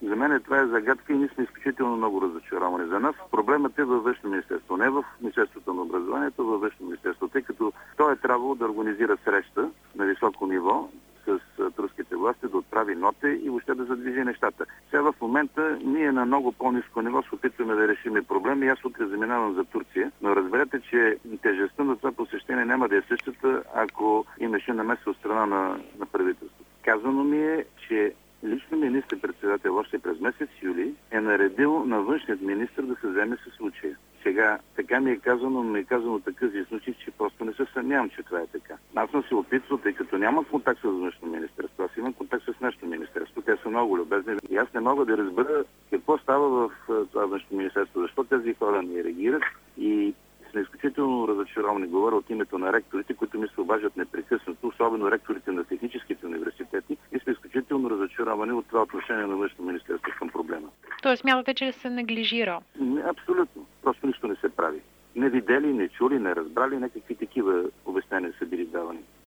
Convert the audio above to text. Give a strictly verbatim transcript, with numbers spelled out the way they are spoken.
За мен това е загадка и ние сме изключително много разочаровани. За нас проблемът е във Външно министерство, не в Министерството на образованието, във Външно министерство, тъй като той е трябвало да организира среща на високо ниво с турските власти, да отправи ноти и въобще да задвижи нещата. Сега в момента ние на много по-ниско ниво се опитваме да решим проблеми. Аз утре заминавам за Турция, но разберете, че тежестта на това посещение няма да е същата, ако имаше намеса от страна на, на правителството. Казано ми е, че лично министър-председател още през месец юли е наредил на външният министър да се вземе със случая. Сега, така ми е казано, но ми е казано такъв случай, че просто не се съмнявам, че това е така. Аз съм се опитвал, тъй като нямам контакт с външно министерство, аз имам контакт с нашето министерство. Те са много любезни. И аз не мога да разбера какво става в това външно министерство, защо тези хора не реагират и сме изключително разочаровани. Говоря от името на ректорите, които ми се обаждат непрекъснато, особено ректорите на техническите университети, и сме изключително разочаровани от това отношение на външно министерство към проблема. Тоест смятате, че се неглижира? Не, абсолютно. Просто нищо не се прави. Не видели, не чули, не разбрали, някакви такива обяснения са били давани.